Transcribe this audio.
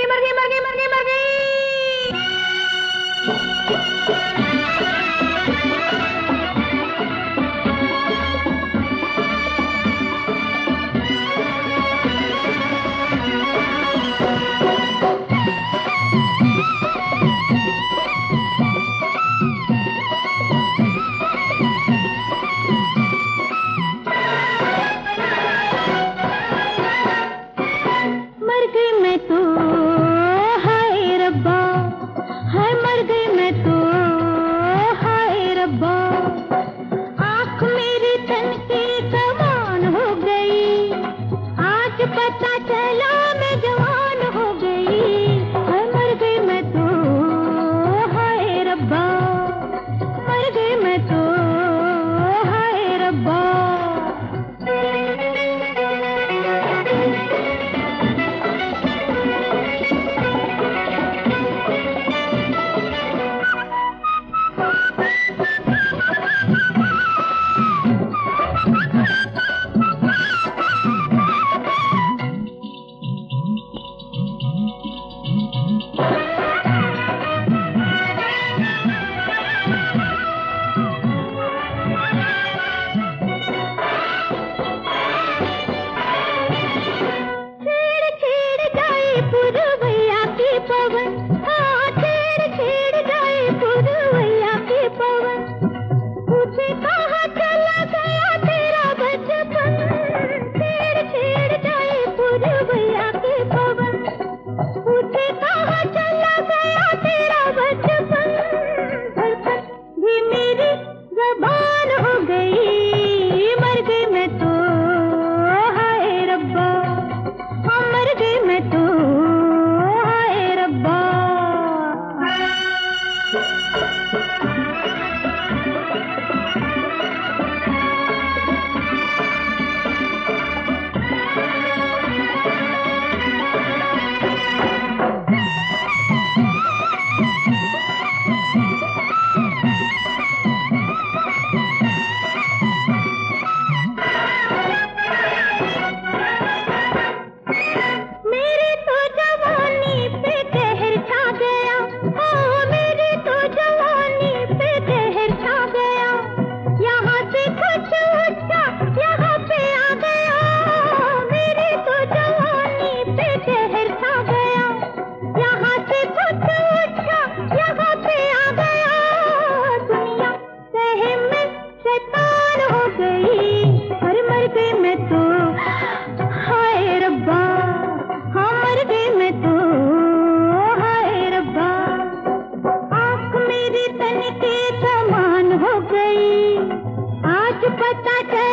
मर गई मर गई मर गई मर गई। मर गई मैं तो हाय रब्बा, हाय मर गई मैं तो हाय रब्बा। आँख मेरी तन की कमान हो गई, आज पता चला मैं जवान हो गई। हाय मर गई मैं तो हाय रब्बा, मर गई मैं तो हाय रब्बा। पुरवैया की पवन, हाँ छेड़ छेड़ जाए पुरवैया की पवन। मुझे कहाँ चला गया तेरा बचपन, छेड़ छेड़ जाए पुरवैया की पवन। मुझे कहाँ चला गया तेरा बचपन, धड़कन भी मेरी ज़बान हो गई। मर गई मैं तो हाय रब्बा, हाँ मर गई मैं तो हाय रब्बा। मेरी तो जवानी पे कहर छा गया, ओ मेरी तो जवानी पे कहर छा गया। यहाँ से कुछ उठा यहाँ पे आ गया, मेरी तो जवानी पे कहर छा गया। यहाँ से कुछ उठा यहाँ पे आ गया, दुनिया कहे मैं शैतान हो गई। अरे मर गई मैं तो हाय रब्बा, हाँ मर गई मैं तो हाय रब्बा। आँख मेरी तन की समान हो गई, आज पता चला